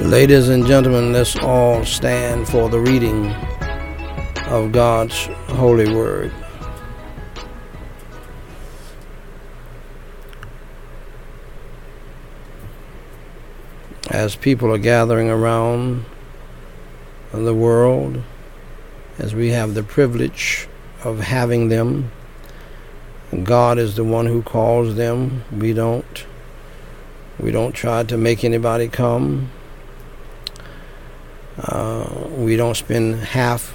Ladies and gentlemen, let's all stand for the reading of God's holy word. As people are gathering around the world, as we have the privilege of having them, God is the one who calls them. We don't try to make anybody come. We don't spend half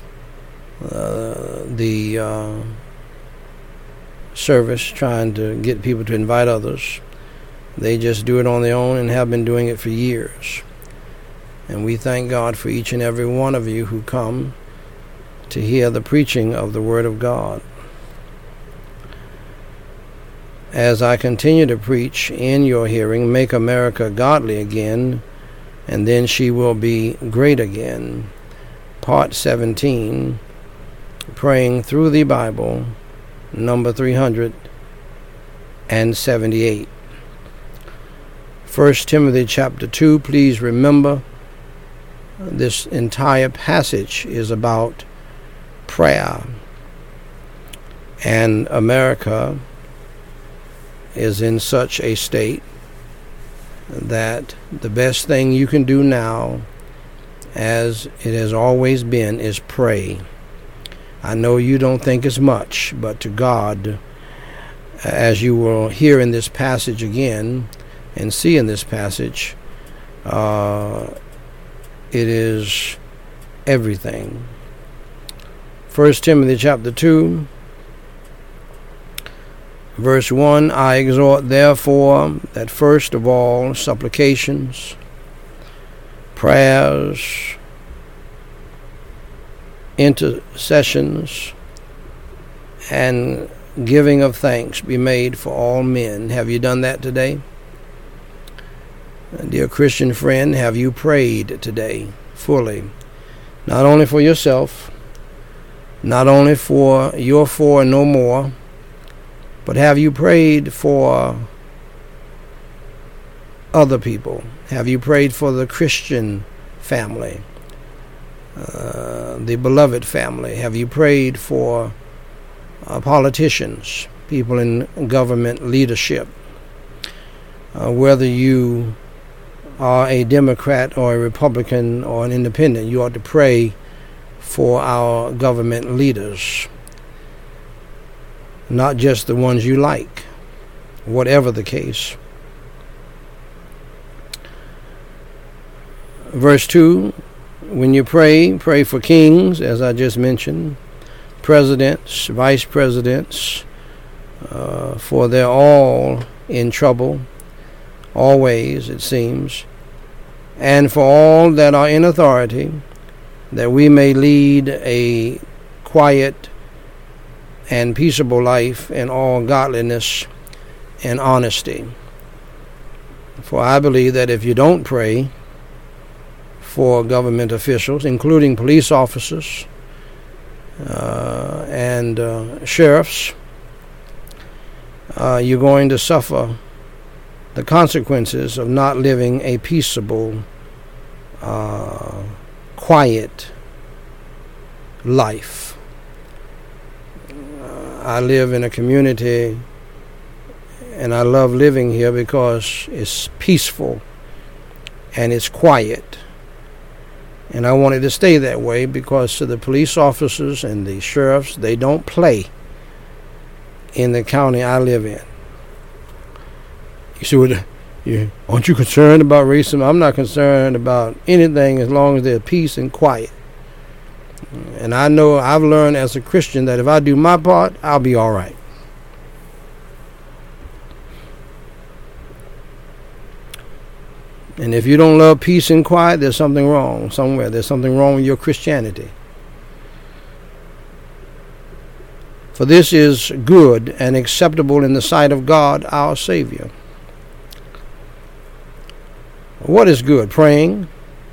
the service trying to get people to invite others. They just do it on their own and have been doing it for years. And we thank God for each and every one of you who come to hear the preaching of the Word of God. As I continue to preach in your hearing, make America godly again, and then she will be great again. Part 17, Praying Through the Bible, number 378. 1 Timothy chapter 2, please remember, this entire passage is about prayer. And America is in such a state that the best thing you can do now, as it has always been, is pray. I know you don't think it's much, but to God, as you will hear in this passage again and see in this passage, it is everything. 1 Timothy chapter 2, verse 1, I exhort therefore that first of all supplications, prayers, intercessions, and giving of thanks be made for all men. Have you done that today? Dear Christian friend, have you prayed today fully? Not only for yourself, not only for your four and no more, but have you prayed for other people? Have you prayed for the Christian family, the beloved family? Have you prayed for politicians, people in government leadership? Whether you are a Democrat or a Republican or an independent, you ought to pray for our government leaders. Not just the ones you like, whatever the case. Verse 2, when you pray, pray for kings, as I just mentioned, presidents, vice presidents, for they're all in trouble, always, it seems, and for all that are in authority, that we may lead a quiet and peaceable life in all godliness and honesty. For I believe that if you don't pray for government officials, including police officers and sheriffs, you're going to suffer the consequences of not living a peaceable, quiet life. I live in a community, and I love living here because it's peaceful and it's quiet. And I wanted to stay that way because to the police officers and the sheriffs, they don't play in the county I live in. You see, aren't you concerned about racism? I'm not concerned about anything as long as there's peace and quiet. And I know I've learned as a Christian that if I do my part, I'll be all right. And if you don't love peace and quiet, there's something wrong somewhere. There's something wrong with your Christianity. For this is good and acceptable in the sight of God, our Savior. What is good? Praying.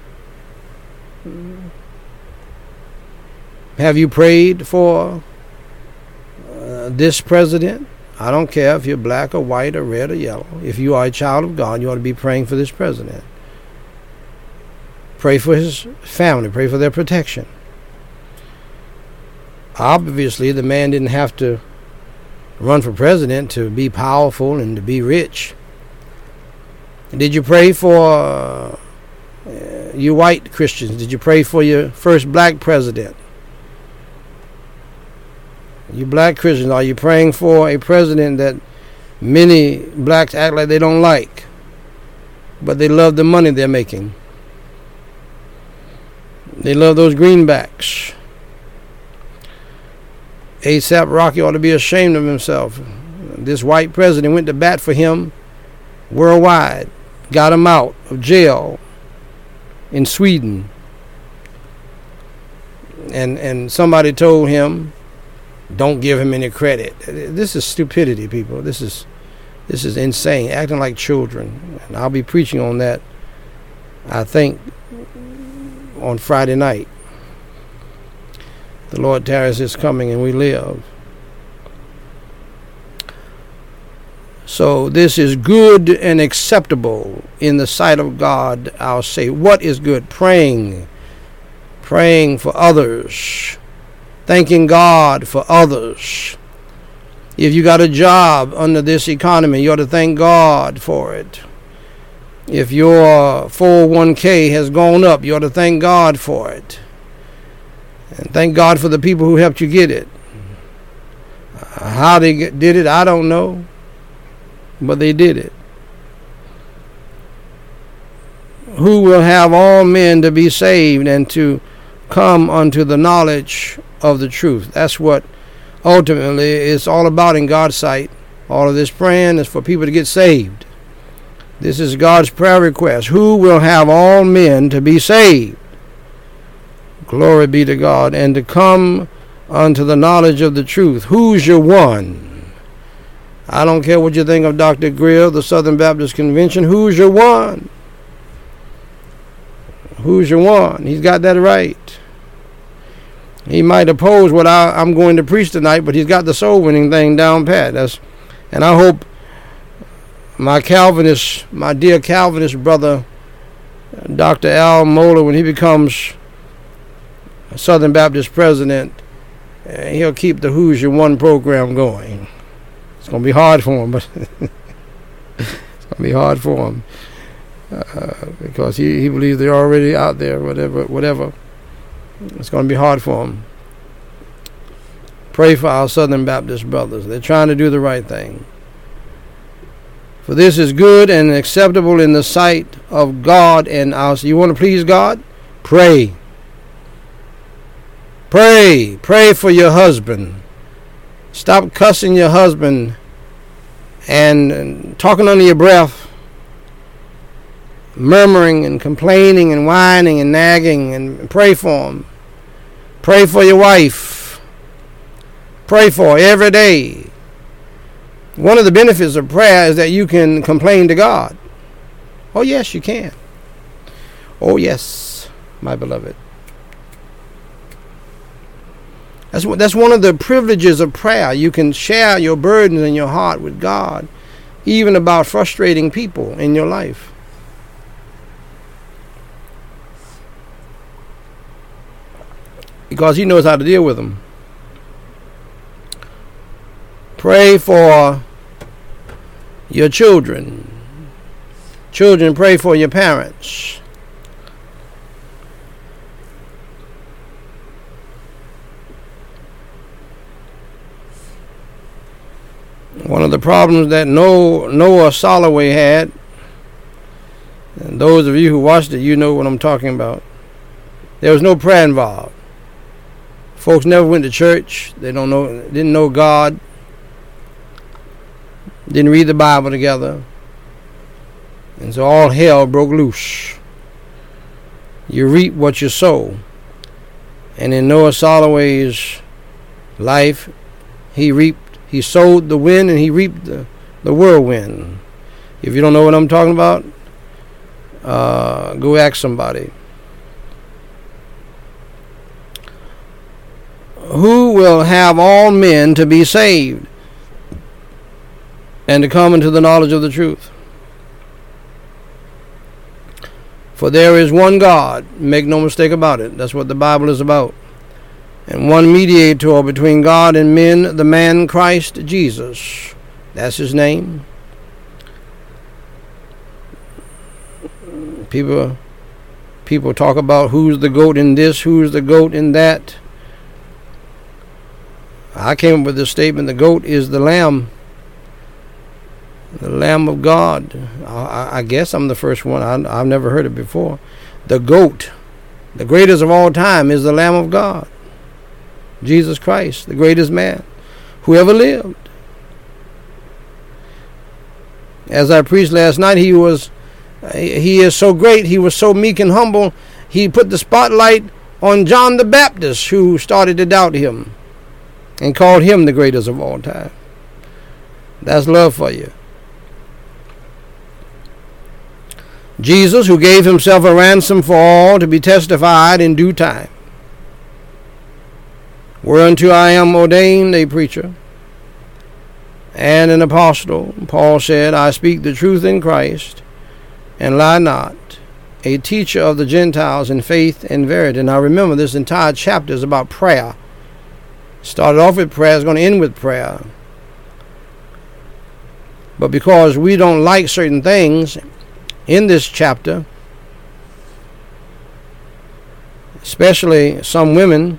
Have you prayed for this president? I don't care if you're black or white or red or yellow. If you are a child of God, you ought to be praying for this president. Pray for his family. Pray for their protection. Obviously, the man didn't have to run for president to be powerful and to be rich. Did you pray for you white Christians? Did you pray for your first black president? You black Christians, are you praying for a president that many blacks act like they don't like, but they love the money they're making? They love those greenbacks. A$AP Rocky ought to be ashamed of himself. This white president went to bat for him worldwide, got him out of jail in Sweden, and somebody told him, don't give him any credit. This is stupidity, people. This is insane, acting like children. And I'll be preaching on that, I think, on Friday night. The Lord tarries his coming and we live. So this is good and acceptable in the sight of God, I'll say. What is good? Praying for others, thanking God for others. If you got a job under this economy, you ought to thank God for it. If your 401k has gone up, you ought to thank God for it. And thank God for the people who helped you get it. How they did it, I don't know. But they did it. Who will have all men to be saved and to come unto the knowledge of the truth? That's what ultimately it's all about in God's sight. All of this praying is for people to get saved. This is God's prayer request. Who will have all men to be saved? Glory be to God. And to come unto the knowledge of the truth. Who's your one? I don't care what you think of Dr. Grill, the Southern Baptist Convention. Who's your one? Who's your one? He's got that right. He might oppose what I'm going to preach tonight, but he's got the soul winning thing down pat. And I hope my dear Calvinist brother, Dr. Al Mohler, when he becomes Southern Baptist president, he'll keep the Who's Your One program going. It's going to be hard for him, but it's going to be hard for him because he believes they're already out there, whatever. It's going to be hard for him. Pray for our Southern Baptist brothers. They're trying to do the right thing. For this is good and acceptable in the sight of God and us. You want to please God? Pray. Pray. Pray for your husband. Stop cussing your husband and talking under your breath, murmuring and complaining and whining and nagging, and pray for him. Pray for your wife. Pray for her every day. One of the benefits of prayer is that you can complain to God. Oh, yes, you can. Oh, yes, my beloved. That's one of the privileges of prayer. You can share your burdens in your heart with God, even about frustrating people in your life. Because he knows how to deal with them. Pray for your children. Children, pray for your parents. One of the problems that Noah Soloway had, and those of you who watched it, you know what I'm talking about. There was no prayer involved. Folks never went to church. Didn't know God. Didn't read the Bible together. And so all hell broke loose. You reap what you sow. And in Noah Soloway's life, he sowed the wind and he reaped the whirlwind. If you don't know what I'm talking about, go ask somebody. Who will have all men to be saved and to come into the knowledge of the truth? For there is one God, make no mistake about it. That's what the Bible is about. And one mediator between God and men, the man Christ Jesus. That's his name. People talk about who's the goat in this, who's the goat in that. I came up with this statement: the goat is the lamb of God. I guess I'm the first one. I've never heard it before. The goat, the greatest of all time, is the Lamb of God, Jesus Christ, the greatest man who ever lived. As I preached last night, he is so great, he was so meek and humble, he put the spotlight on John the Baptist, who started to doubt him and called him the greatest of all time. That's love for you. Jesus, who gave himself a ransom for all to be testified in due time. Whereunto I am ordained a preacher and an apostle. Paul said, I speak the truth in Christ and lie not, a teacher of the Gentiles in faith and verity. Now remember, this entire chapter is about prayer. Started off with prayer, it's going to end with prayer. But because we don't like certain things in this chapter, especially some women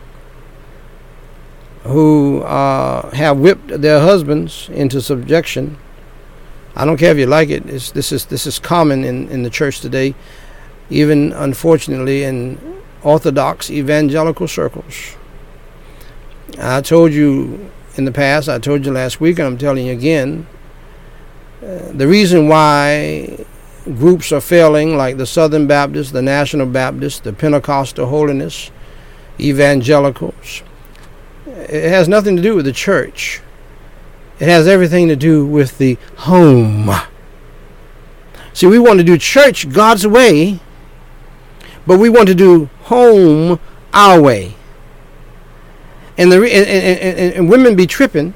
who have whipped their husbands into subjection. I don't care if you like it. This is common in the church today, even unfortunately in Orthodox evangelical circles. I told you in the past, I told you last week, and I'm telling you again, the reason why groups are failing, like the Southern Baptists, the National Baptists, the Pentecostal Holiness, evangelicals, it has nothing to do with the church. It has everything to do with the home. See, we want to do church God's way, but we want to do home our way. And women be tripping.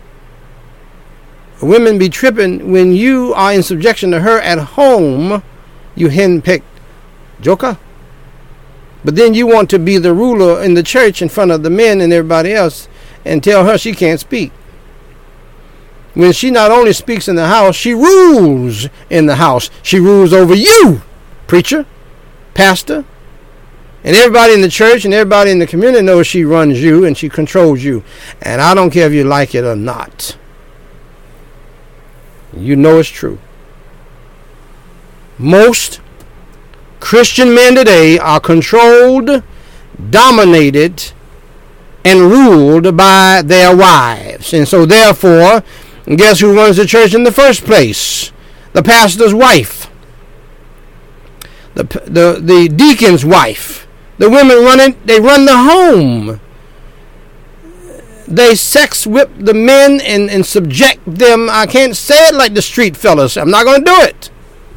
Women be tripping when you are in subjection to her at home, you henpicked joker. But then you want to be the ruler in the church in front of the men and everybody else and tell her she can't speak. When she not only speaks in the house, she rules in the house. She rules over you, preacher, pastor, and everybody in the church and everybody in the community knows she runs you and she controls you. And I don't care if you like it or not. You know it's true. Most Christian men today are controlled, dominated, and ruled by their wives. And so therefore, guess who runs the church in the first place? The pastor's wife. The deacon's wife. The women run it, they run the home. They sex whip the men and subject them. I can't say it like the street fellas. I'm not going to do it.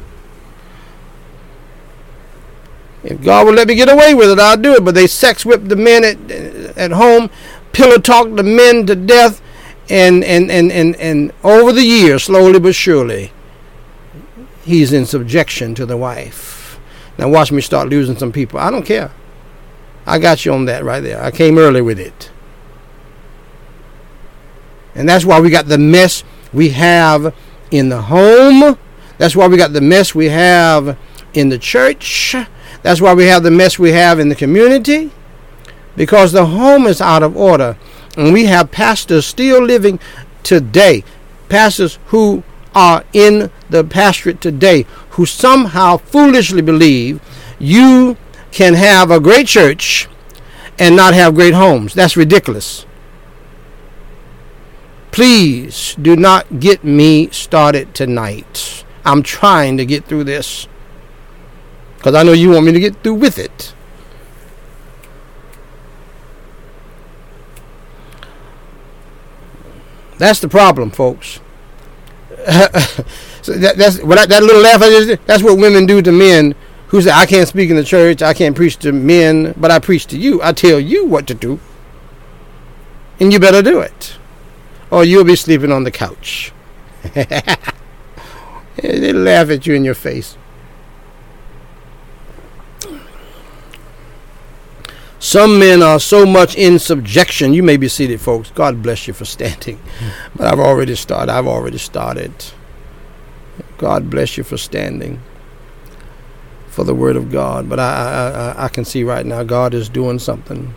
If God will let me get away with it, I'll do it. But they sex whip the men at home, pillow talk the men to death, and over the years, slowly but surely, he's in subjection to the wife. Now watch me start losing some people. I don't care. I got you on that right there. I came early with it. And that's why we got the mess we have in the home. That's why we got the mess we have in the church. That's why we have the mess we have in the community. Because the home is out of order. And we have pastors still living today. Pastors who are in the pastorate today, who somehow foolishly believe you can have a great church and not have great homes. That's ridiculous. Please do not get me started tonight. I'm trying to get through this, because I know you want me to get through with it. That's the problem, folks. So that's what that little laugh I just did, that's what women do to men who say, I can't speak in the church, I can't preach to men, but I preach to you. I tell you what to do, and you better do it, or you'll be sleeping on the couch. They laugh at you in your face. Some men are so much in subjection. You may be seated, folks. God bless you for standing. But I've already started. God bless you for standing for the word of God. But I can see right now God is doing something.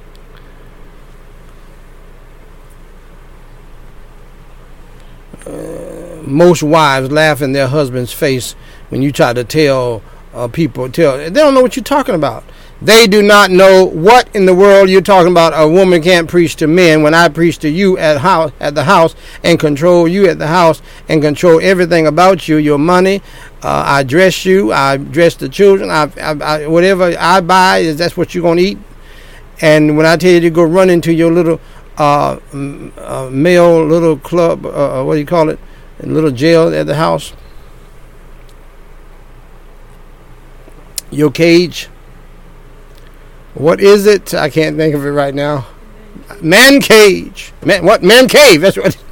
Most wives laugh in their husband's face when you try to tell people. They don't know what you're talking about. They do not know what in the world you're talking about. A woman can't preach to men when I preach to you at the house and control you at the house and control everything about you, your money. I dress you. I dress the children. I whatever I buy, that's what you're going to eat. And when I tell you to go run into your little male little club, what do you call it, little jail at the house, your cage. What is it? I can't think of it right now. Man cage. Man cave. That's what.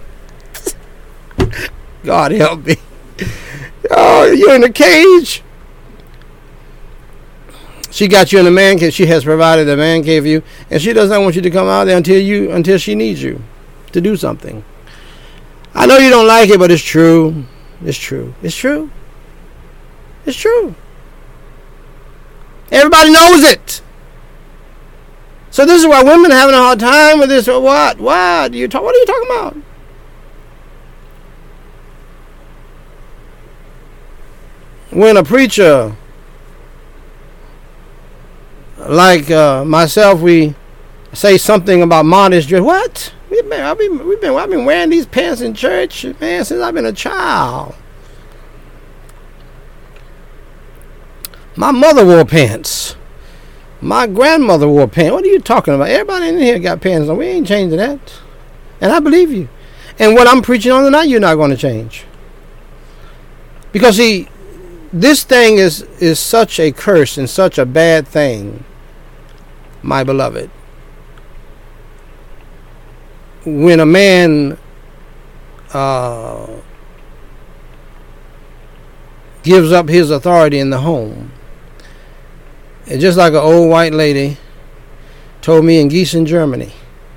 God help me. Oh, you're in a cage. She got you in a man cave. She has provided a man cave for you, and she does not want you to come out there until she needs you to do something. I know you don't like it, but it's true. It's true. It's true. It's true. Everybody knows it. So this is why women are having a hard time with this. What? What are you talking about? When a preacher like myself, we say something about modest dress. What? I've been wearing these pants in church, man, since I've been a child. My mother wore pants. My grandmother wore pants. What are you talking about? Everybody in here got pants on. We ain't changing that. And I believe you. And what I'm preaching on tonight, you're not going to change. Because, see, this thing is such a curse and such a bad thing, my beloved. When a man gives up his authority in the home. And just like an old white lady told me in Gießen, Germany.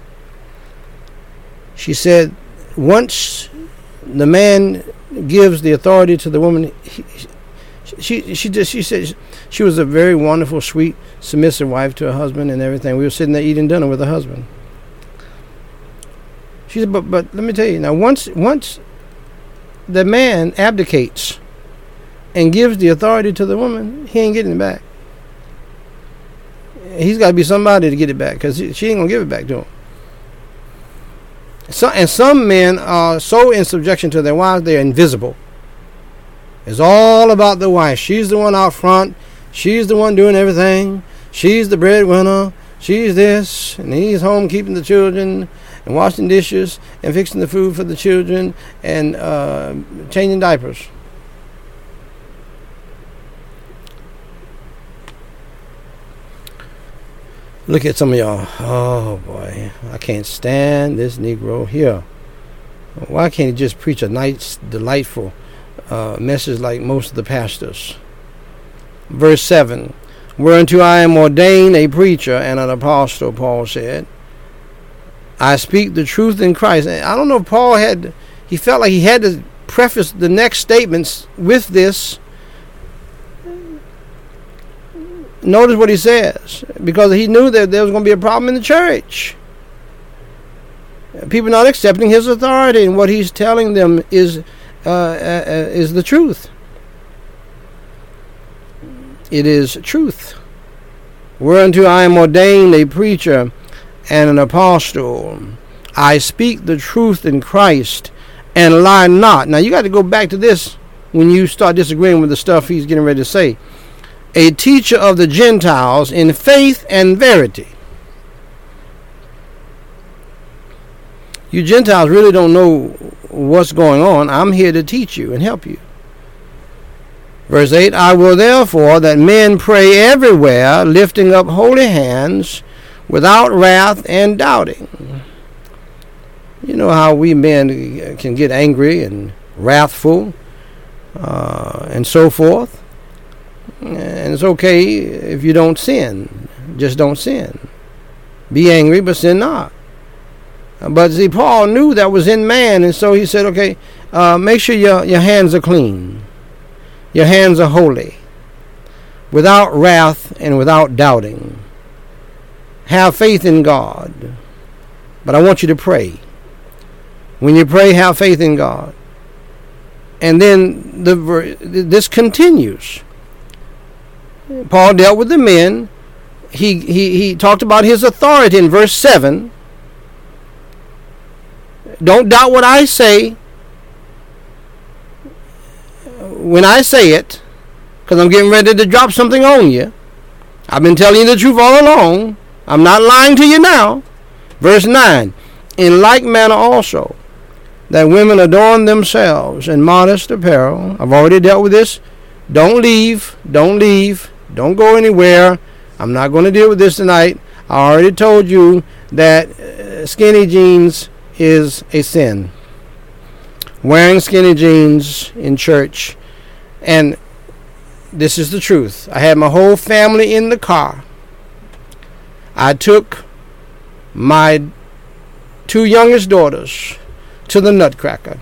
She said, once the man gives the authority to the woman, she said she was a very wonderful, sweet, submissive wife to her husband and everything. We were sitting there eating dinner with her husband. She said, but let me tell you now, once the man abdicates and gives the authority to the woman, he ain't getting it back. He's got to be somebody to get it back, because she ain't gonna give it back to him. And some men are so in subjection to their wives, they're invisible. It's all about the wife. She's the one out front. She's the one doing everything. She's the breadwinner. She's this, and he's home keeping the children and washing dishes and fixing the food for the children and changing diapers. Look at some of y'all. Oh boy, I can't stand this Negro here. Why can't he just preach a nice, delightful message like most of the pastors? Verse 7. Whereunto I am ordained a preacher and an apostle, Paul said. I speak the truth in Christ. I don't know if Paul he felt like he had to preface the next statements with this. Notice what he says, because he knew that there was going to be a problem in the church. People not accepting his authority, and what he's telling them is the truth. It is truth. Whereunto I am ordained a preacher and an apostle. I speak the truth in Christ and lie not. Now you got to go back to this when you start disagreeing with the stuff he's getting ready to say. A teacher of the Gentiles in faith and verity. You Gentiles really don't know what's going on. I'm here to teach you and help you. Verse 8, I will therefore that men pray everywhere, lifting up holy hands, without wrath and doubting. You know how we men can get angry and wrathful and so forth. And it's okay if you don't sin. Just don't sin. Be angry, but sin not. But see, Paul knew that was in man, and so he said, okay, make sure your hands are clean. Your hands are holy, without wrath and without doubting. Have faith in God. But I want you to pray. When you pray, have faith in God. And then this continues. Paul dealt with the men. He talked about his authority in verse 7. Don't doubt what I say when I say it, because I'm getting ready to drop something on you. I've been telling you the truth all along. I'm not lying to you now. Verse 9. In like manner also, that women adorn themselves in modest apparel. I've already dealt with this. Don't leave. Don't go anywhere. I'm not going to deal with this tonight. I already told you that skinny jeans is a sin. Wearing skinny jeans in church. And this is the truth. I had my whole family in the car. I took my 2 youngest daughters to the Nutcracker.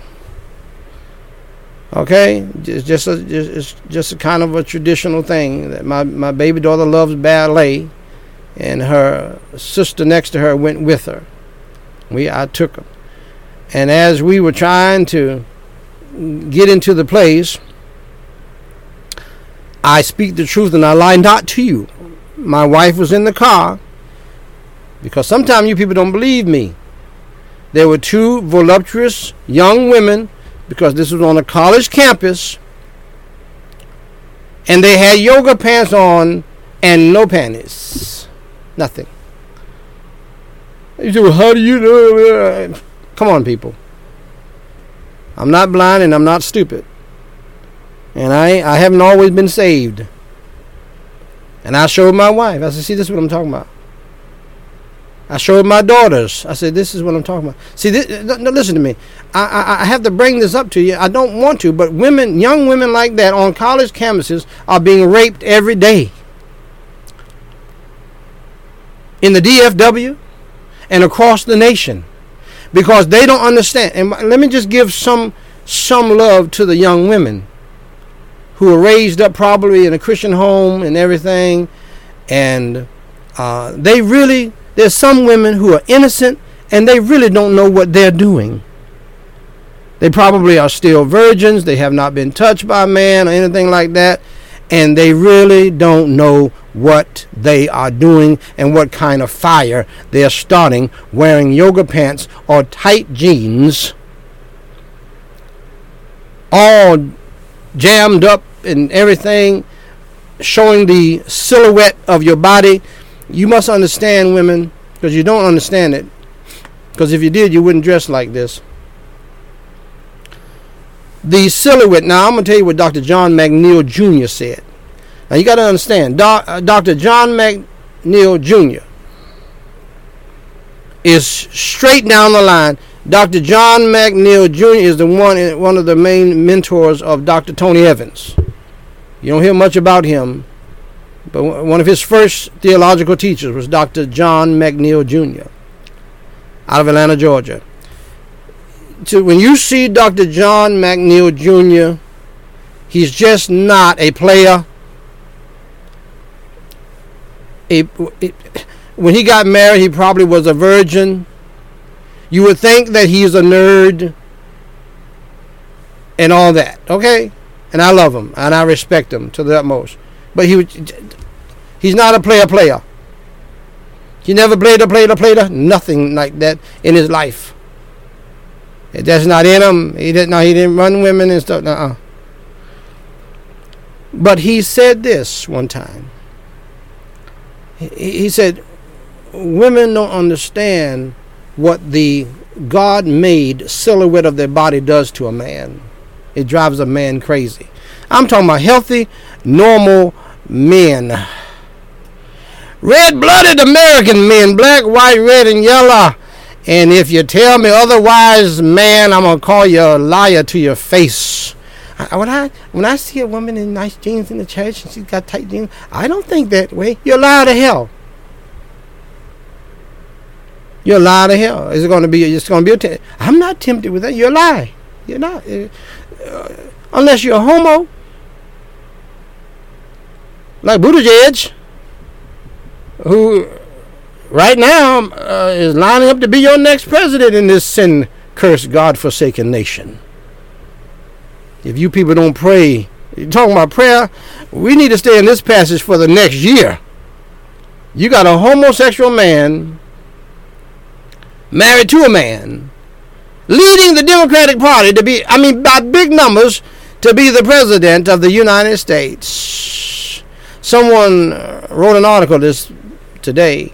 Okay, it's just a kind of a traditional thing that my baby daughter loves ballet, and her sister next to her went with her. I took them, and as we were trying to get into the place, I speak the truth and I lie not to you. My wife was in the car, because sometimes you people don't believe me. There were 2 voluptuous young women, because this was on a college campus, and they had yoga pants on and no panties. Nothing. You say, well, how do you know? Come on, people. I'm not blind and I'm not stupid. And I haven't always been saved. And I showed my wife. I said, see, this is what I'm talking about. I showed my daughters. I said, this is what I'm talking about. See, listen to me. I have to bring this up to you. I don't want to, but young women like that on college campuses are being raped every day. In the DFW and across the nation. Because they don't understand. And let me just give some love to the young women who are raised up probably in a Christian home and everything. And there's some women who are innocent and they really don't know what they're doing. They probably are still virgins. They have not been touched by a man or anything like that. And they really don't know what they are doing and what kind of fire they're starting wearing yoga pants or tight jeans, all jammed up and everything, showing the silhouette of your body. You must understand, women, because you don't understand it. Because if you did, you wouldn't dress like this. The silhouette. Now, I'm going to tell you what Dr. John McNeil Jr. said. Now, you got to understand, Dr. John McNeil Jr. is straight down the line. Dr. John McNeil Jr. is one of the main mentors of Dr. Tony Evans. You don't hear much about him, but one of his first theological teachers was Dr. John McNeil Jr. out of Atlanta, Georgia. So when you see Dr. John McNeil Jr., he's just not a player. When he got married, he probably was a virgin. You would think that he's a nerd and all that, okay? And I love him, and I respect him to the utmost. But he's not a player. He never played a nothing like that in his life. That's not in him. He didn't run women and stuff. But he said this one time. He said, women don't understand what the God-made silhouette of their body does to a man. It drives a man crazy. I'm talking about healthy, normal men. Red-blooded American men, black, white, red, and yellow. And if you tell me otherwise, man, I'm going to call you a liar to your face. When I see a woman in nice jeans in the church and she's got tight jeans, I don't think that way. You're a liar to hell. You're a lie to hell. It's going to be I'm not tempted with that. You're a lie. You're not. Unless you're a homo. Like Buttigieg, who right now is lining up to be your next president in this sin-cursed, God-forsaken nation. If you people don't pray, you're talking about prayer, we need to stay in this passage for the next year. You got a homosexual man married to a man leading the Democratic Party to be, by big numbers, to be the president of the United States. Someone wrote an article today.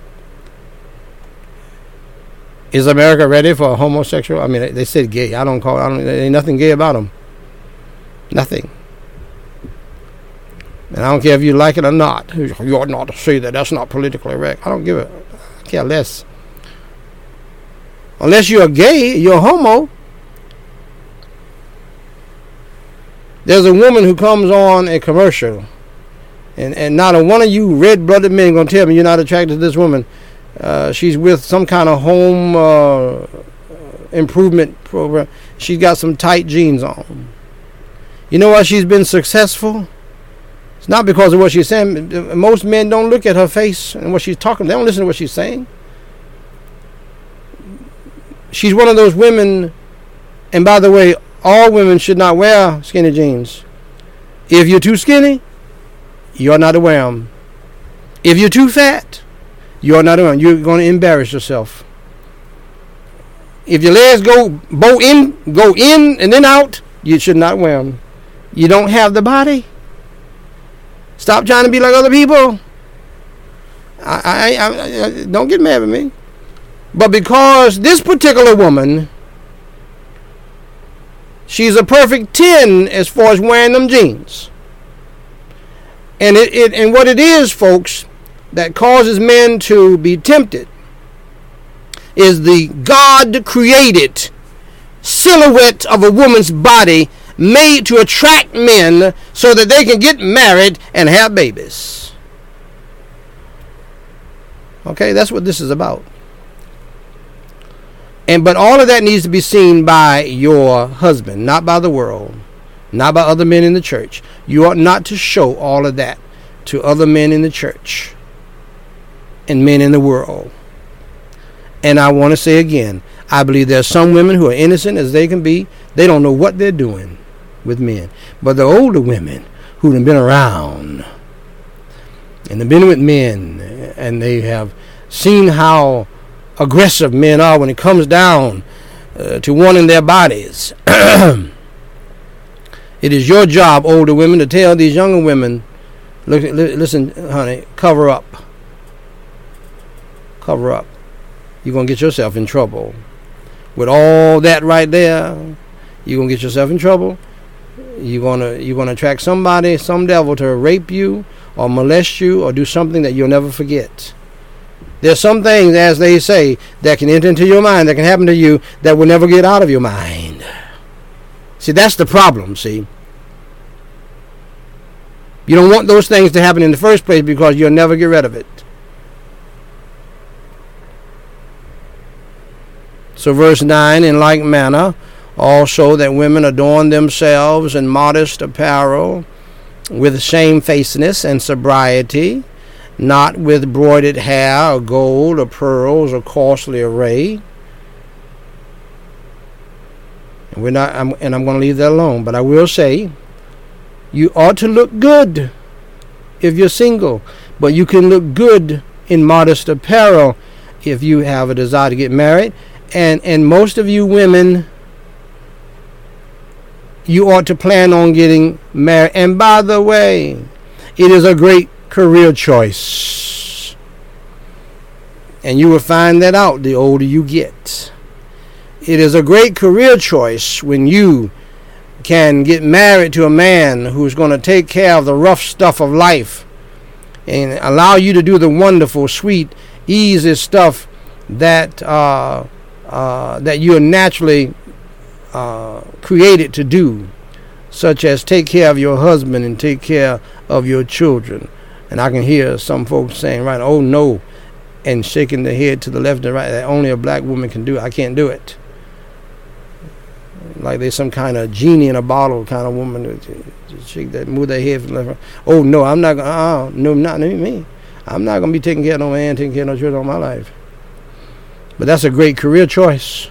Is America ready for a homosexual? They said gay. There ain't nothing gay about them. Nothing. And I don't care if you like it or not. You ought not to say that. That's not politically correct. I care less. Unless you're gay, you're a homo. There's a woman who comes on a commercial. And not a one of you red-blooded men going to tell me you're not attracted to this woman. She's with some kind of home improvement program. She's got some tight jeans on. You know why she's been successful? It's not because of what she's saying. Most men don't look at her face and what she's talking. They don't listen to what she's saying. She's one of those women, and by the way, all women should not wear skinny jeans. If you're too skinny, you're not to wear them. If you're too fat, you're not to wear them. You're going to embarrass yourself. If your legs go in and then out, you should not wear them. You don't have the body. Stop trying to be like other people. I don't get mad at me. But because this particular woman, she's a perfect 10 as far as wearing them jeans. And and what it is, folks, that causes men to be tempted is the God-created silhouette of a woman's body made to attract men so that they can get married and have babies. Okay, that's what this is about. But all of that needs to be seen by your husband, not by the world, not by other men in the church. You ought not to show all of that to other men in the church and men in the world. And I want to say again, I believe there are some women who are innocent as they can be. They don't know what they're doing with men. But the older women who have been around and have been with men and they have seen how aggressive men are when it comes down to wanting their bodies. It is your job, older women, to tell these younger women, listen, honey, cover up. Cover up. You're going to get yourself in trouble. With all that right there, you're going to get yourself in trouble. You're going to attract somebody, some devil, to rape you or molest you or do something that you'll never forget. There's some things, as they say, that can enter into your mind, that can happen to you, that will never get out of your mind. See, that's the problem, see. You don't want those things to happen in the first place because you'll never get rid of it. So verse 9, in like manner, also that women adorn themselves in modest apparel, with shamefacedness and sobriety, not with broidered hair or gold or pearls or costly array. And I'm going to leave that alone. But I will say, you ought to look good if you're single, but you can look good in modest apparel if you have a desire to get married. And most of you women, you ought to plan on getting married. And by the way, it is a great career choice. And you will find that out the older you get. It is a great career choice when you can get married to a man who's going to take care of the rough stuff of life and allow you to do the wonderful, sweet, easy stuff that that you're naturally created to do, such as take care of your husband and take care of your children. And I can hear some folks saying, right, oh no, and shaking their head to the left and right. That only a black woman can do. I can't do it. Like they're some kind of genie in a bottle kind of woman to shake that, move their head from left and right. Oh no, I'm not gonna. No, not me. I'm not gonna be taking care of no man, taking care of no children all my life. But that's a great career choice,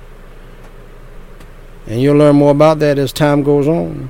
and you'll learn more about that as time goes on.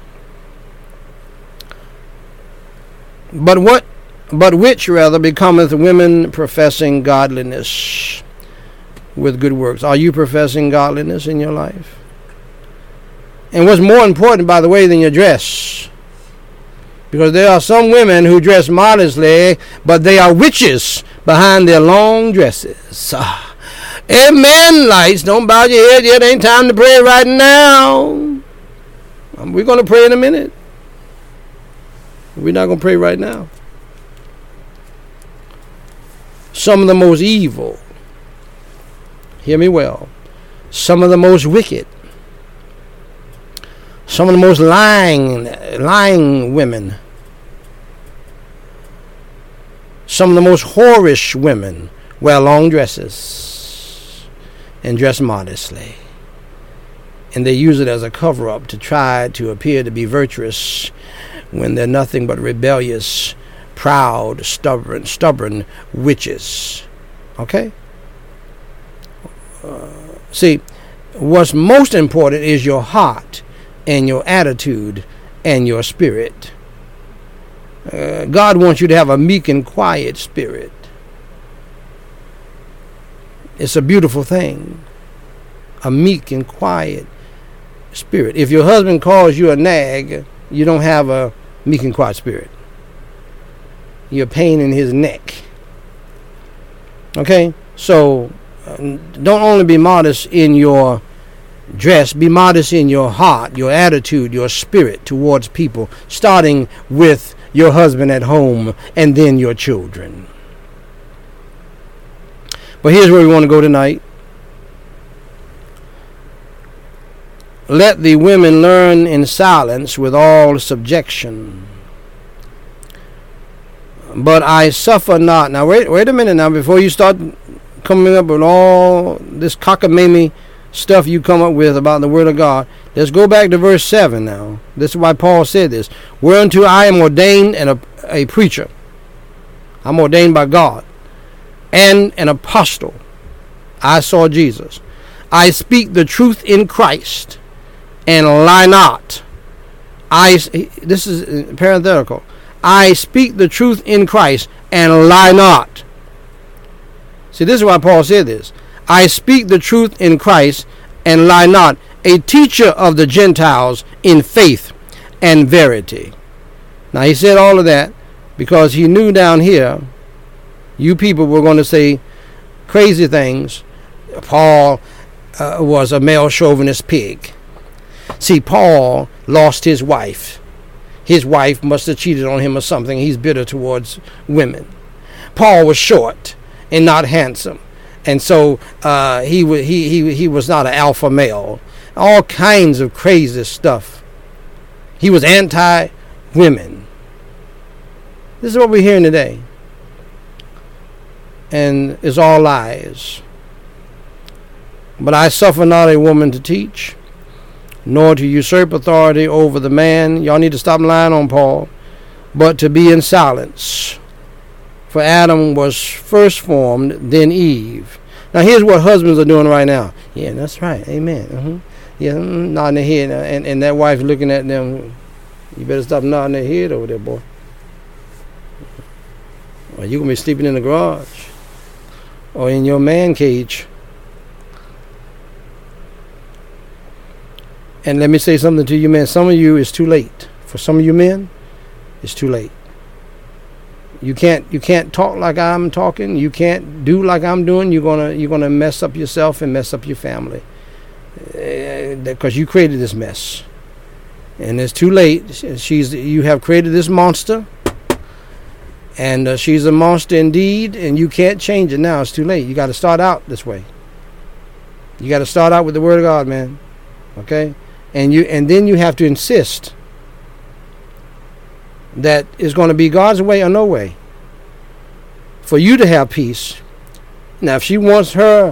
But which rather becometh women professing godliness with good works? Are you professing godliness in your life? And what's more important, by the way, than your dress? Because there are some women who dress modestly, but they are witches behind their long dresses. Amen, lights. Don't bow your head yet. Ain't time to pray right now. We're going to pray in a minute. We're not going to pray right now. Some of the most evil, hear me well, some of the most wicked, some of the most lying women, some of the most whorish women wear long dresses and dress modestly. And they use it as a cover-up to try to appear to be virtuous when they're nothing but rebellious, proud, stubborn witches. Okay? See, what's most important is your heart and your attitude and your spirit. God wants you to have a meek and quiet spirit. It's a beautiful thing. A meek and quiet spirit. If your husband calls you a nag, you don't have a meek and quiet spirit. You're a pain in his neck. Okay? So, don't only be modest in your dress, be modest in your heart, your attitude, your spirit towards people, starting with your husband at home and then your children. But here's where we want to go tonight. Let the women learn in silence with all subjection. But I suffer not. Now wait a minute now before you start coming up with all this cockamamie stuff you come up with about the word of God. Let's go back to verse 7 now. This is why Paul said this. Whereunto I am ordained and a preacher. I'm ordained by God. And an apostle. I saw Jesus. I speak the truth in Christ and lie not. This is parenthetical. I speak the truth in Christ and lie not. See, this is why Paul said this. I speak the truth in Christ and lie not, a teacher of the Gentiles in faith and verity. Now, he said all of that because he knew down here you people were going to say crazy things. Paul was a male chauvinist pig. See, Paul lost his wife. His wife must have cheated on him or something. He's bitter towards women. Paul was short and not handsome. And so he was not an alpha male. All kinds of crazy stuff. He was anti-women. This is what we're hearing today. And it's all lies. But I suffer not a woman to teach, nor to usurp authority over the man. Y'all need to stop lying on Paul. But to be in silence. For Adam was first formed, then Eve. Now here's what husbands are doing right now. Yeah, that's right. Amen. Yeah, nodding their head. And that wife looking at them. You better stop nodding their head over there, boy. Or you're going to be sleeping in the garage. Or in your man cage. And let me say something to you, man. Some of you, it's too late. For some of you men, it's too late. You can't talk like I'm talking. You can't do like I'm doing. You're gonna mess up yourself and mess up your family. Because you created this mess. And it's too late. You have created this monster. And she's a monster indeed, and you can't change it now. It's too late. You got to start out this way. You got to start out with the Word of God, man. Okay? And then you have to insist that it's going to be God's way or no way. For you to have peace, Now, if she wants her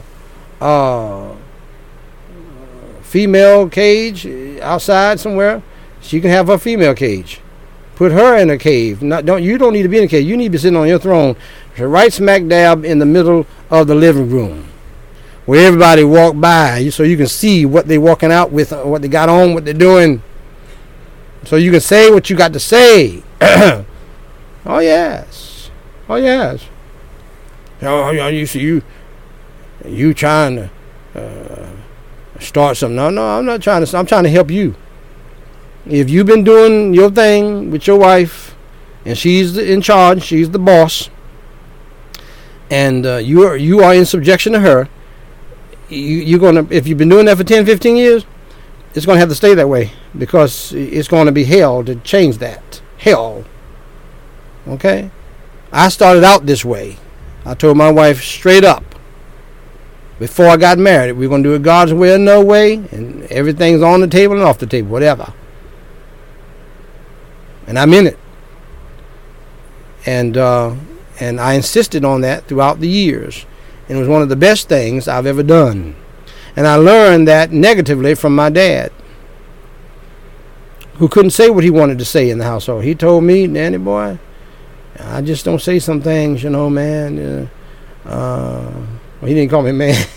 female cage outside somewhere, she can have her female cage. Put her in a cave. You don't need to be in a cave. You need to be sitting on your throne, right smack dab in the middle of the living room, where everybody walk by, so you can see what they're walking out with, what they got on, what they're doing, so you can say what you got to say. Oh yes, oh yes. Oh, you see, you trying to start something? No, I'm not trying to. I'm trying to help you. If you've been doing your thing with your wife, and she's in charge, she's the boss, and you are in subjection to her, you're gonna. If you've been doing that for 10, 15 years, it's gonna have to stay that way, because it's gonna be hell to change that. Hell. Okay? I started out this way. I told my wife straight up, before I got married, we're going to do it God's way or no way, and everything's on the table and off the table, whatever. And I'm in it. And I insisted on that throughout the years. And it was one of the best things I've ever done. And I learned that negatively from my dad, who couldn't say what he wanted to say in the household. He told me, Danny boy, I just don't say some things, man. Well, he didn't call me man.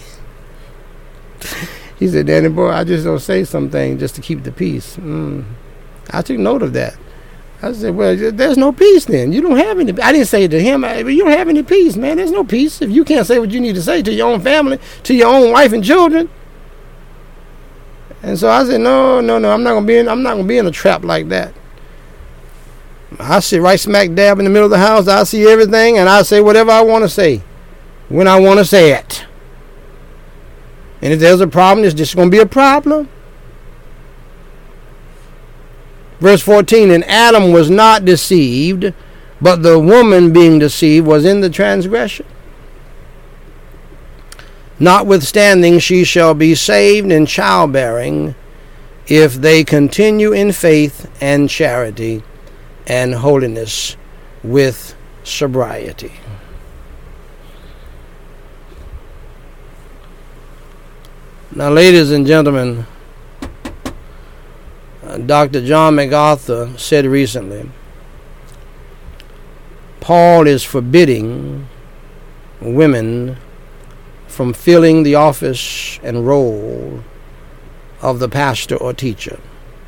He said, Danny boy, I just don't say some things just to keep the peace. I took note of that. I said, well, there's no peace then. You don't have any. I didn't say it to him, but you don't have any peace, man. There's no peace if you can't say what you need to say to your own family, to your own wife and children. And so I said, no, I'm not gonna be in a trap like that. I sit right smack dab in the middle of the house. I see everything, and I say whatever I want to say when I want to say it. And if there's a problem, it's just going to be a problem. Verse 14, and Adam was not deceived, but the woman being deceived was in the transgression. Notwithstanding, she shall be saved in childbearing, if they continue in faith and charity and holiness with sobriety. Now, ladies and gentlemen, Dr. John MacArthur said recently, Paul is forbidding women from filling the office and role of the pastor or teacher.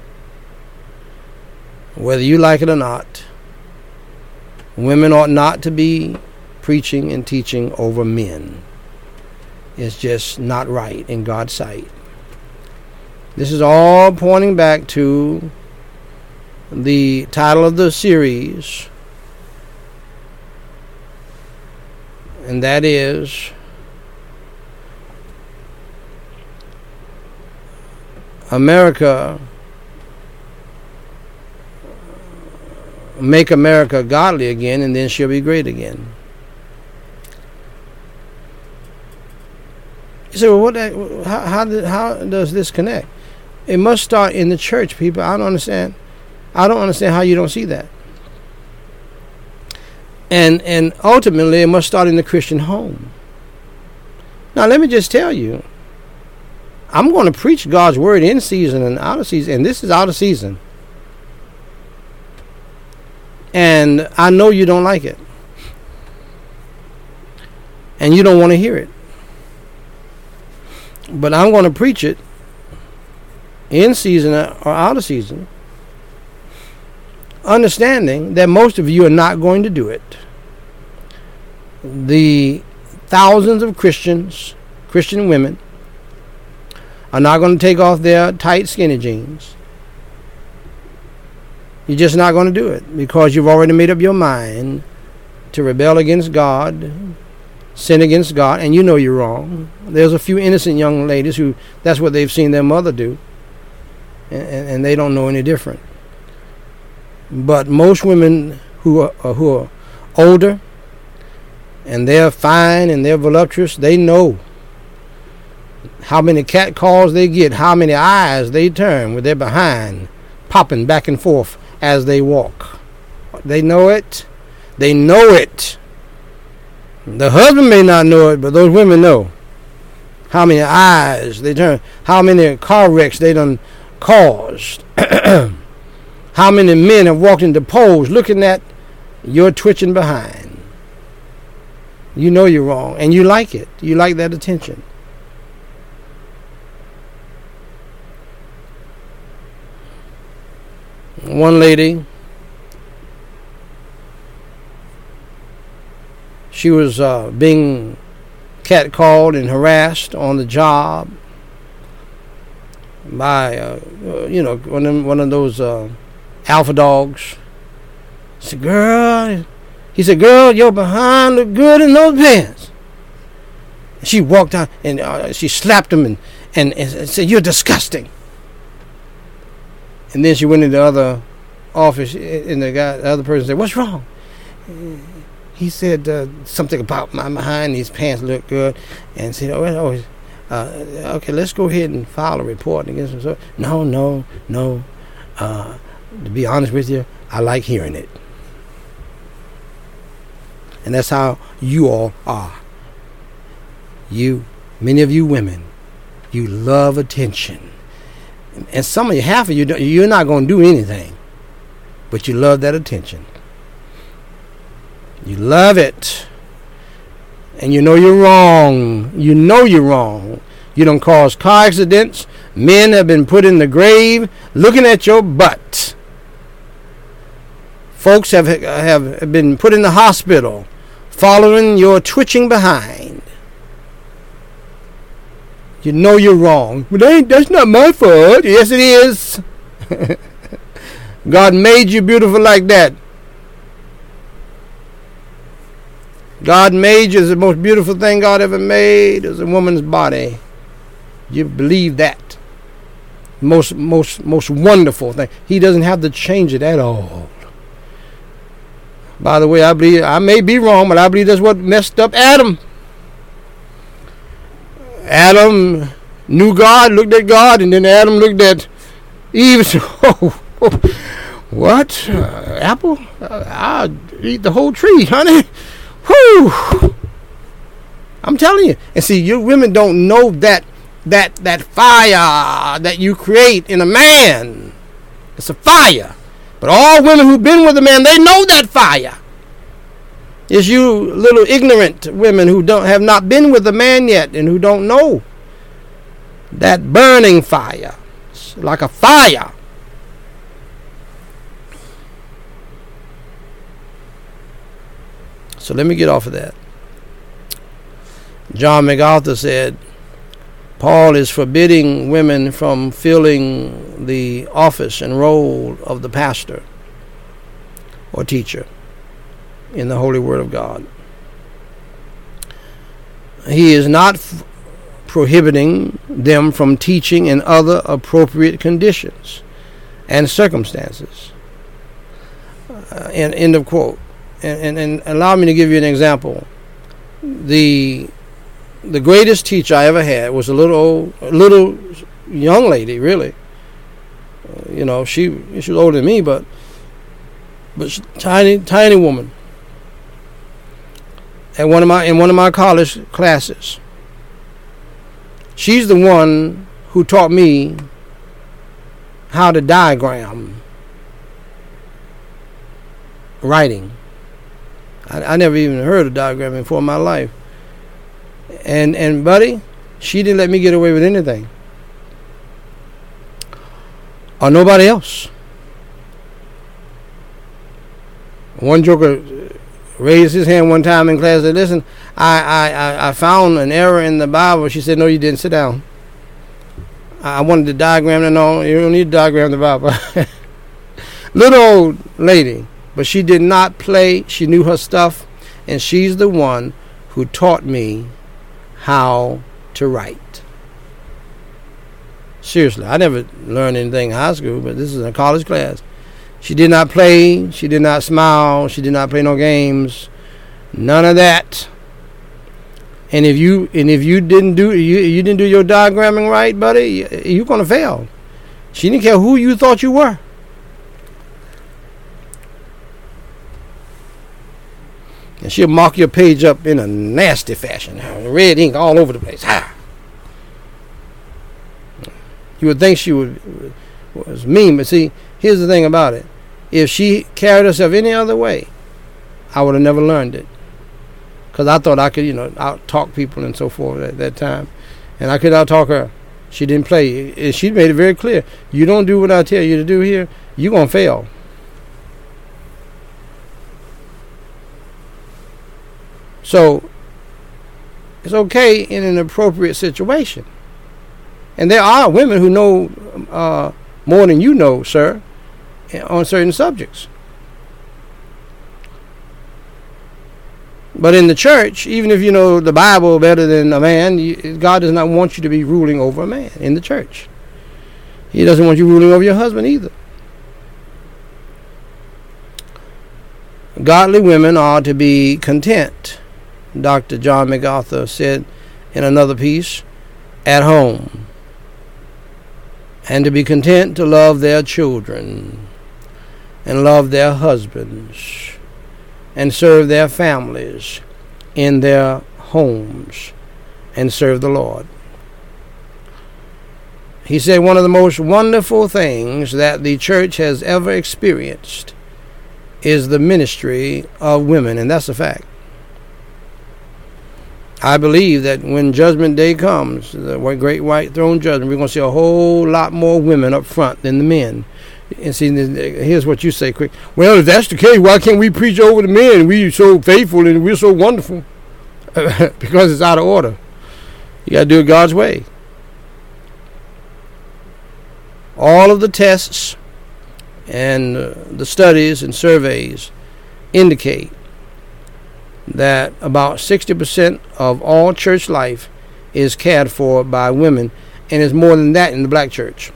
Whether you like it or not, women ought not to be preaching and teaching over men. It's just not right in God's sight. This is all pointing back to the title of the series, and that is America, Make America Godly Again, and then she'll be great again. You say, well, how does this connect? It must start in the church, people. I don't understand how you don't see that. And ultimately, it must start in the Christian home. Now, let me just tell you, I'm going to preach God's word in season and out of season, and this is out of season. And I know you don't like it. And you don't want to hear it. But I'm going to preach it in season or out of season, understanding that most of you are not going to do it. The thousands of Christian women, are not going to take off their tight skinny jeans. You're just not going to do it because you've already made up your mind to rebel against God, sin against God, and you know you're wrong. There's a few innocent young ladies who that's what they've seen their mother do, and they don't know any different. But most women who are older and they're fine and they're voluptuous, they know how many cat calls they get, how many eyes they turn with their behind popping back and forth as they walk. They know it. They know it. The husband may not know it, but those women know. How many eyes they turn, how many car wrecks they done caused. How many men have walked into poles looking at your twitching behind. You know you're wrong, and you like it. You like that attention. One lady, she was being catcalled and harassed on the job by, one of those alpha dogs. He said, girl, your behind look good in those pants. She walked out and she slapped him and said, you're disgusting. And then she went into the other office, and the other person said, what's wrong? He said something about my behind, these pants look good, and said, okay, let's go ahead and file a report against him. So, no. To be honest with you, I like hearing it. And that's how you all are. Many of you women, you love attention. And some of you, half of you, you're not going to do anything, but you love that attention. You love it. And you know you're wrong. You know you're wrong. You don't cause car accidents. Men have been put in the grave looking at your butt. Folks have been put in the hospital following your twitching behind. You know you're wrong. But that's not my fault. Yes, it is. God made you beautiful like that. God made you. The most beautiful thing God ever made is a woman's body. You believe that? Most wonderful thing. He doesn't have to change it at all. By the way, I may be wrong, but I believe that's what messed up Adam. Adam knew God, looked at God, and then Adam looked at Eve and said, what? Apple? I'll eat the whole tree, honey. Whew. I'm telling you. And see, you women don't know that fire that you create in a man. It's a fire. But all women who've been with a man, they know that fire. It's you little ignorant women who have not been with a man yet and who don't know that burning fire. It's like a fire. So let me get off of that. John MacArthur said, Paul is forbidding women from filling the office and role of the pastor or teacher in the Holy Word of God. He is not prohibiting them from teaching in other appropriate conditions and circumstances. End of quote. And allow me to give you an example. The greatest teacher I ever had was a little young lady, really. She was older than me, but she, tiny woman. In one of my college classes. She's the one who taught me how to diagram writing. I never even heard of diagramming before in my life. And buddy, she didn't let me get away with anything. Or nobody else. One joker raised his hand one time in class and said, listen, I found an error in the Bible. She said, no, you didn't. Sit down. I wanted to diagram it. No, you don't need to diagram the Bible. Little old lady. But she did not play. She knew her stuff. And she's the one who taught me how to write. Seriously, I never learned anything in high school, but this is a college class. She did not play. She did not smile. She did not play no games. None of that. And if you didn't do your diagramming right, buddy, you're gonna fail. She didn't care who you thought you were. And she'll mark your page up in a nasty fashion. Red ink all over the place. Ha! You would think she was mean, but see, here's the thing about it. If she carried herself any other way, I would have never learned it. Because I thought I could, out-talk people and so forth at that time. And I could out-talk her. She didn't play. And she made it very clear. You don't do what I tell you to do here, you're going to fail. So, it's okay in an appropriate situation. And there are women who know more than you know, sir, on certain subjects. But in the church, even if you know the Bible better than a man, God does not want you to be ruling over a man in the church. He doesn't want you ruling over your husband either. Godly women are to be content, Dr. John MacArthur said in another piece, at home, and to be content to love their children and love their husbands and serve their families in their homes and serve the Lord. He said one of the most wonderful things that the church has ever experienced is the ministry of women, and that's a fact. I believe that when Judgment Day comes, the great white throne judgment, we're going to see a whole lot more women up front than the men. And see, here's what you say quick. Well, if that's the case, why can't we preach over the men? We're so faithful and we're so wonderful. Because it's out of order. You got to do it God's way. All of the tests and the studies and surveys indicate that about 60% of all church life is cared for by women, and it's more than that in the black church.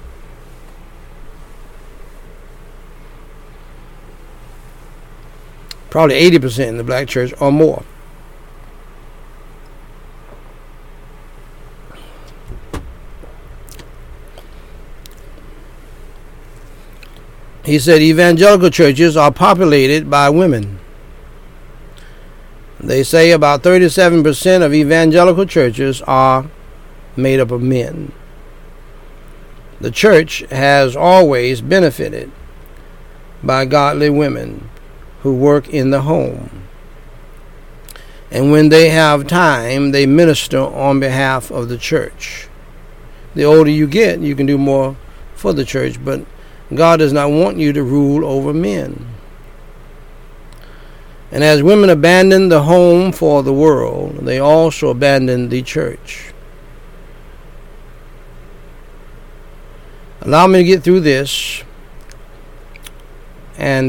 Probably 80% in the black church or more. He said evangelical churches are populated by women. They say about 37% of evangelical churches are made up of men. The church has always benefited by godly women who work in the home. And when they have time, they minister on behalf of the church. The older you get, you can do more for the church, but God does not want you to rule over men. And as women abandon the home for the world, they also abandon the church. Allow me to get through this. And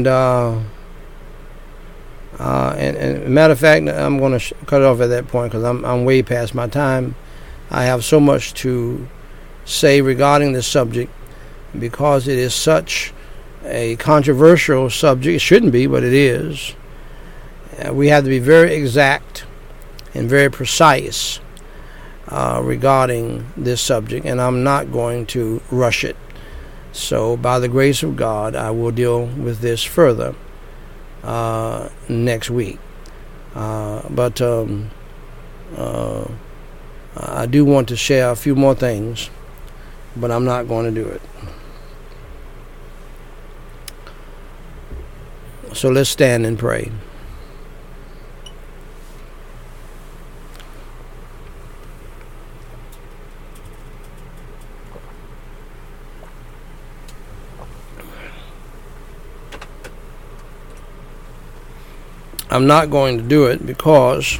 matter of fact, I'm going to cut it off at that point because I'm way past my time. I have so much to say regarding this subject because it is such a controversial subject. It shouldn't be, but it is. We have to be very exact and very precise regarding this subject, and I'm not going to rush it. So, by the grace of God, I will deal with this further next week. But I do want to share a few more things, but I'm not going to do it. So let's stand and pray. I'm not going to do it because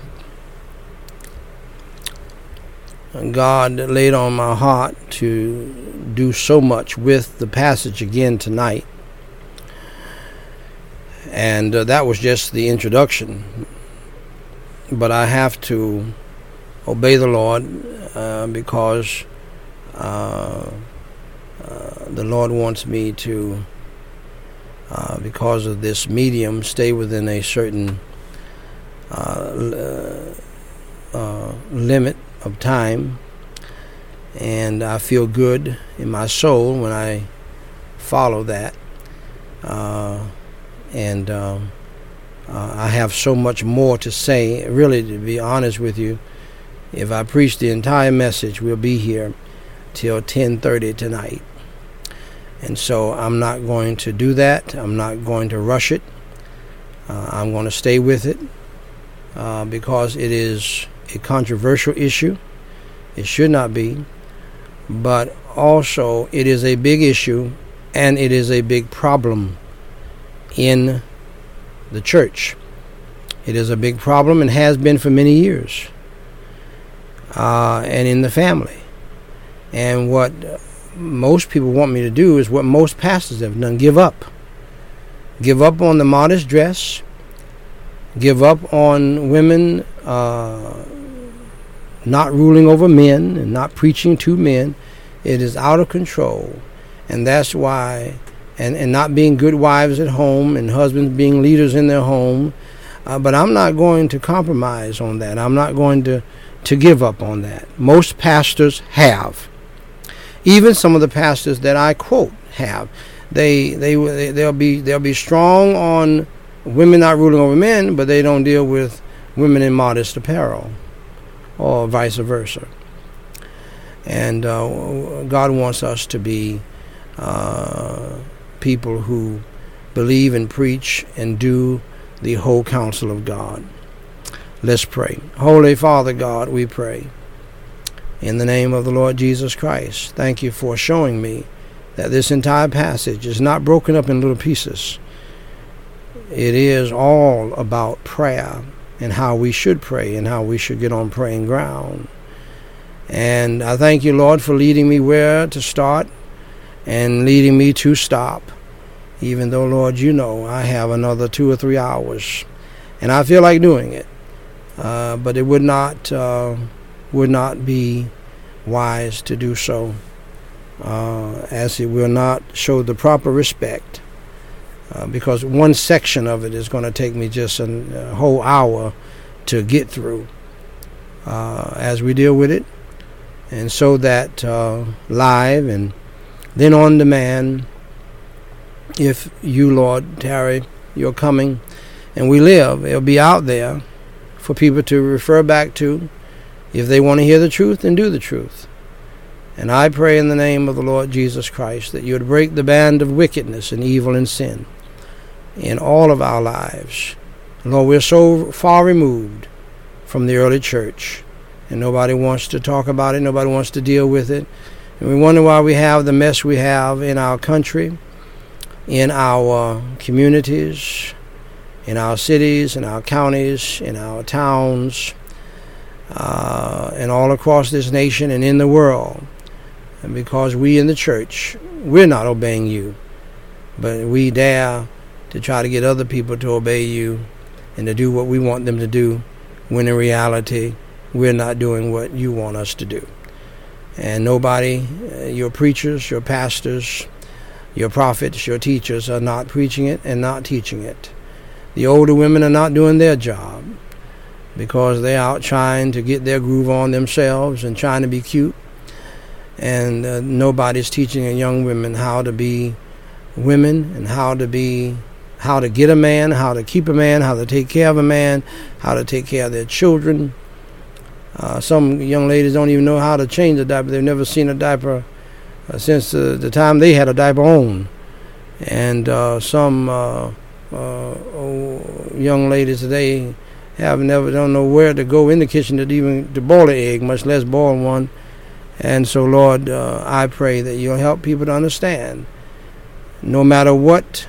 God laid on my heart to do so much with the passage again tonight. And that was just the introduction. But I have to obey the Lord because the Lord wants me to, because of this medium, stay within a certain limit of time. And I feel good in my soul when I follow that. And I have so much more to say. Really, to be honest with you, if I preach the entire message, we'll be here till 10:30 tonight. And so I'm not going to do that. I'm not going to rush it. I'm going to stay with it because it is a controversial issue. It should not be. But also it is a big issue, and it is a big problem in the church. It is a big problem and has been for many years, and in the family. And what most people want me to do is what most pastors have done: give up. Give up on the modest dress. Give up on women not ruling over men and not preaching to men. It is out of control. And that's why, and not being good wives at home, and husbands being leaders in their home. But I'm not going to compromise on that. I'm not going to give up on that. Most pastors have. Even some of the pastors that I quote have. They'll be strong on women not ruling over men, but they don't deal with women in modest apparel, or vice versa. And God wants us to be people who believe and preach and do the whole counsel of God. Let's pray. Holy Father God, we pray in the name of the Lord Jesus Christ. Thank you for showing me that this entire passage is not broken up in little pieces. It is all about prayer and how we should pray and how we should get on praying ground. And I thank you, Lord, for leading me where to start and leading me to stop. Even though, Lord, you know I have another 2 or 3 hours, and I feel like doing it, but it would not be wise to do so, as it will not show the proper respect, because one section of it is going to take me just a whole hour to get through as we deal with it. And so that live and then on demand, if you, Lord, tarry, you're coming, and we live, it'll be out there for people to refer back to if they want to hear the truth and do the truth. And I pray in the name of the Lord Jesus Christ that you would break the band of wickedness and evil and sin in all of our lives. Lord, we're so far removed from the early church, and nobody wants to talk about it, nobody wants to deal with it. And we wonder why we have the mess we have in our country, in our communities, in our cities, in our counties, in our towns, and all across this nation and in the world. And because we in the church, we're not obeying you, but we dare to try to get other people to obey you and to do what we want them to do, when in reality, we're not doing what you want us to do. And nobody, your preachers, your pastors, your prophets, your teachers are not preaching it and not teaching it. The older women are not doing their job because they're out trying to get their groove on themselves and trying to be cute. And nobody's teaching the young women how to be women and how to get a man, how to keep a man, how to take care of a man, how to take care of their children. Some young ladies don't even know how to change a diaper. They've never seen a diaper since the time they had a diaper on. And some young ladies today don't know where to go in the kitchen to boil an egg, much less boil one. And so, Lord, I pray that you'll help people to understand, no matter what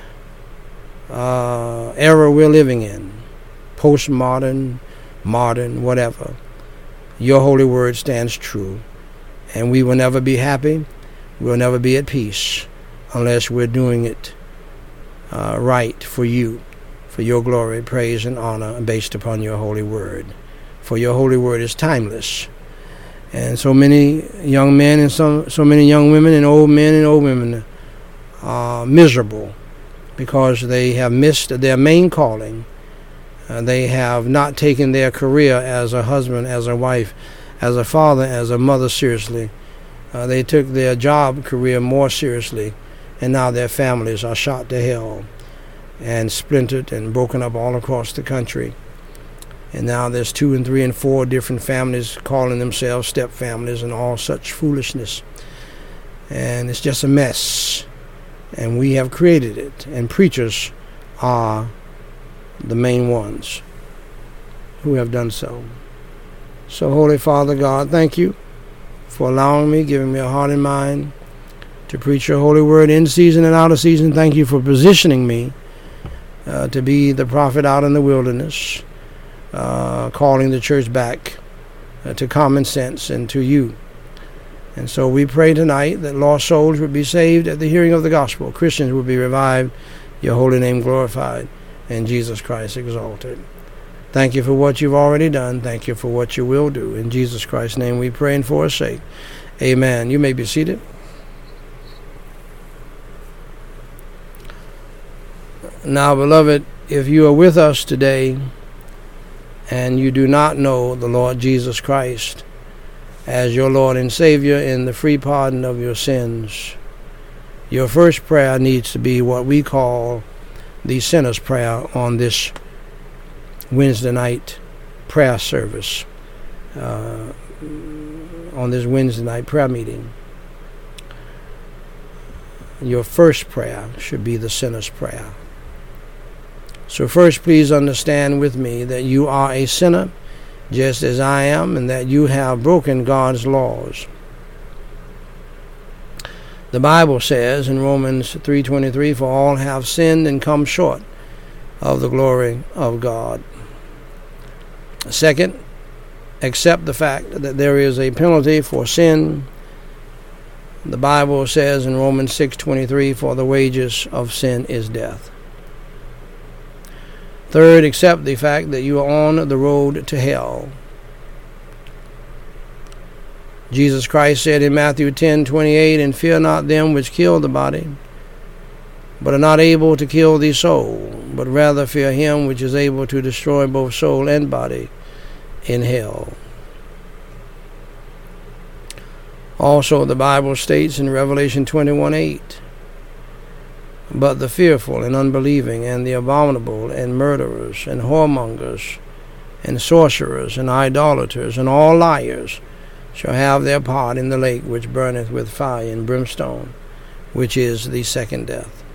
era we're living in, postmodern, modern, whatever, your holy word stands true. And we will never be happy, we'll never be at peace, unless we're doing it right for you, for your glory, praise, and honor, based upon your holy word. For your holy word is timeless. And so many young men and so many young women and old men and old women are miserable because they have missed their main calling. They have not taken their career as a husband, as a wife, as a father, as a mother seriously. They took their job career more seriously, and now their families are shot to hell. and splintered and broken up all across the country. And now there's 2 and 3 and 4 different families calling themselves step families and all such foolishness. And it's just a mess. And we have created it. And preachers are the main ones who have done so. So, Holy Father God, thank you for allowing me, giving me a heart and mind to preach your holy word in season and out of season. Thank you for positioning me to be the prophet out in the wilderness, calling the church back to common sense and to you. And so we pray tonight that lost souls would be saved at the hearing of the gospel. Christians would be revived, your holy name glorified, and Jesus Christ exalted. Thank you for what you've already done. Thank you for what you will do. In Jesus Christ's name we pray and for his sake. Amen. You may be seated. Now, beloved, if you are with us today and you do not know the Lord Jesus Christ as your Lord and Savior in the free pardon of your sins, your first prayer needs to be what we call the sinner's prayer on this Wednesday night prayer service, on this Wednesday night prayer meeting. Your first prayer should be the sinner's prayer. So first, please understand with me that you are a sinner, just as I am, and that you have broken God's laws. The Bible says in Romans 3:23, for all have sinned and come short of the glory of God. Second, accept the fact that there is a penalty for sin. The Bible says in Romans 6:23, for the wages of sin is death. Third, accept the fact that you are on the road to hell. Jesus Christ said in Matthew 10:28, and fear not them which kill the body, but are not able to kill the soul, but rather fear him which is able to destroy both soul and body in hell. Also, the Bible states in Revelation 21:8, but the fearful and unbelieving and the abominable and murderers and whoremongers and sorcerers and idolaters and all liars shall have their part in the lake which burneth with fire and brimstone, which is the second death.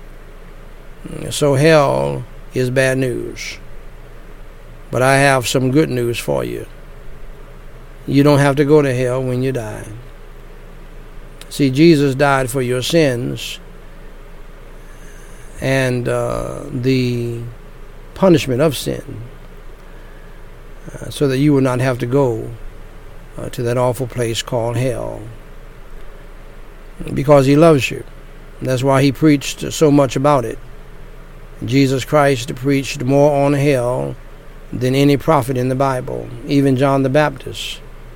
So hell is bad news. But I have some good news for you. You don't have to go to hell when you die. See, Jesus died for your sins, and the punishment of sin, so that you would not have to go to that awful place called hell, because he loves you. That's why he preached so much about it. Jesus Christ preached more on hell than any prophet in the Bible, even John the Baptist,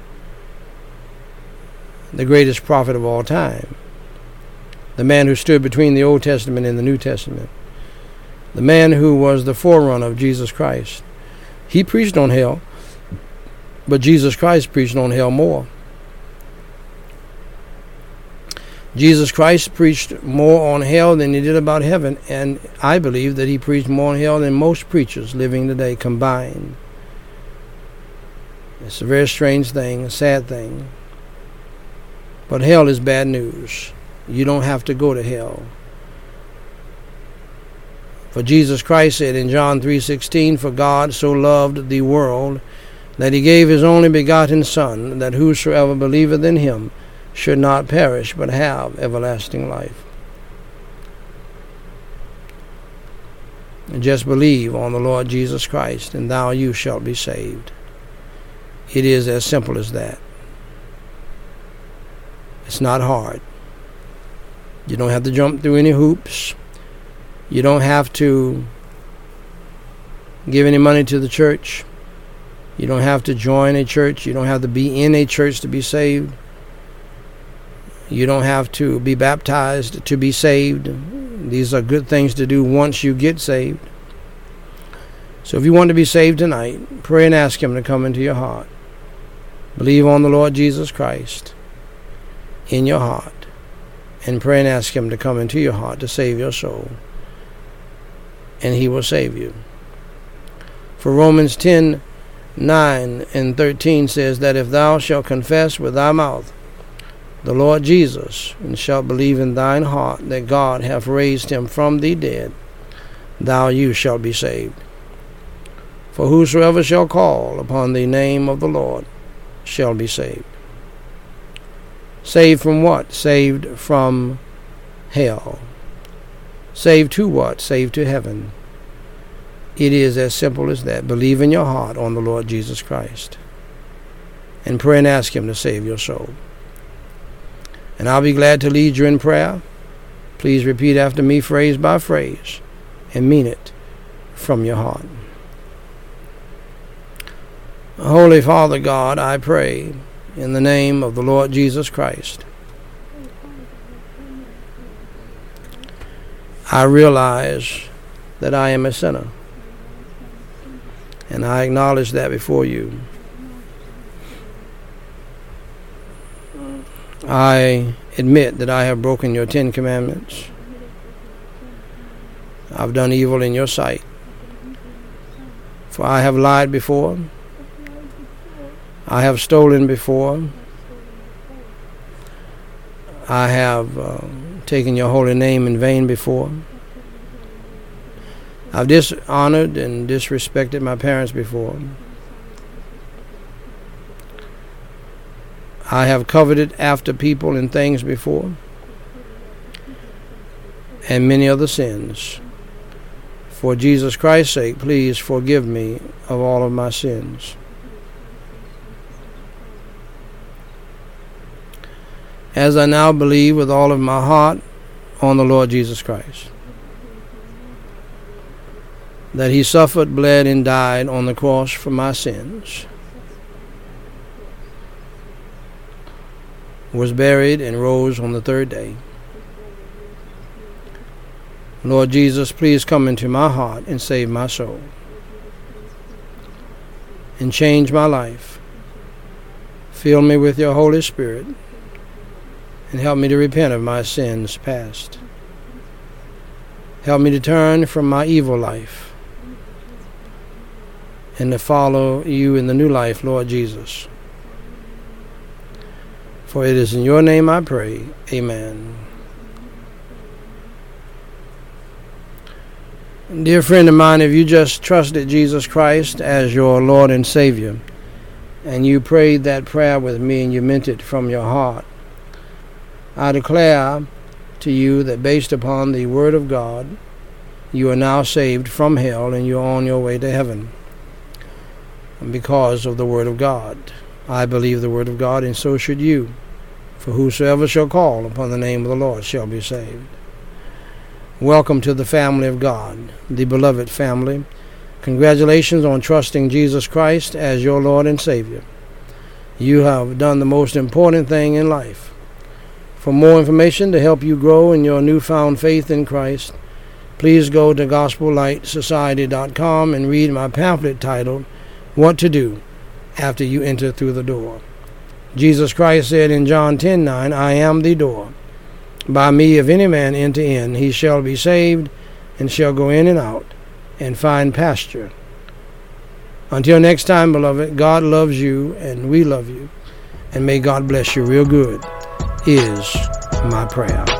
the greatest prophet of all time. The man who stood between the Old Testament and the New Testament. The man who was the forerunner of Jesus Christ. He preached on hell, but Jesus Christ preached on hell more. Jesus Christ preached more on hell than he did about heaven, and I believe that he preached more on hell than most preachers living today combined. It's a very strange thing, a sad thing. But hell is bad news. You don't have to go to hell. For Jesus Christ said in John 3:16, for God so loved the world that he gave his only begotten Son, that whosoever believeth in him should not perish, but have everlasting life. And just believe on the Lord Jesus Christ, and thou you shalt be saved. It is as simple as that. It's not hard. You don't have to jump through any hoops. You don't have to give any money to the church. You don't have to join a church. You don't have to be in a church to be saved. You don't have to be baptized to be saved. These are good things to do once you get saved. So if you want to be saved tonight, pray and ask him to come into your heart. Believe on the Lord Jesus Christ in your heart, and pray and ask him to come into your heart to save your soul. and he will save you. For Romans 10:9 and 13 says that if thou shalt confess with thy mouth the Lord Jesus, and shalt believe in thine heart that God hath raised him from the dead, you shalt be saved. For whosoever shall call upon the name of the Lord shall be saved. Saved from what? Saved from hell. Saved to what? Saved to heaven. It is as simple as that. Believe in your heart on the Lord Jesus Christ, and pray and ask him to save your soul. And I'll be glad to lead you in prayer. Please repeat after me, phrase by phrase, and mean it from your heart. Holy Father God, I pray in the name of the Lord Jesus Christ. I realize that I am a sinner, and I acknowledge that before you. I admit that I have broken your 10 commandments. I've done evil in your sight. For I have lied before. I have stolen before. I have taken your holy name in vain before. I've dishonored and disrespected my parents before. I have coveted after people and things before, and many other sins. For Jesus Christ's sake, please forgive me of all of my sins. As I now believe with all of my heart on the Lord Jesus Christ, that he suffered, bled, and died on the cross for my sins, was buried, and rose on the third day. Lord Jesus, please come into my heart and save my soul, and change my life. Fill me with your Holy Spirit, and help me to repent of my sins past. Help me to turn from my evil life and to follow you in the new life, Lord Jesus. For it is in your name I pray. Amen. Dear friend of mine, if you just trusted Jesus Christ as your Lord and Savior, and you prayed that prayer with me and you meant it from your heart, I declare to you that based upon the Word of God, you are now saved from hell and you are on your way to heaven. And because of the Word of God. I believe the Word of God, and so should you. For whosoever shall call upon the name of the Lord shall be saved. Welcome to the family of God, the beloved family. Congratulations on trusting Jesus Christ as your Lord and Savior. You have done the most important thing in life. For more information to help you grow in your newfound faith in Christ, please go to GospelLightSociety.com and read my pamphlet titled, What to Do After You Enter Through the Door. Jesus Christ said in John 10:9, I am the door. By me, if any man enter in, he shall be saved, and shall go in and out, and find pasture. Until next time, beloved, God loves you, and we love you, and may God bless you real good, is my prayer.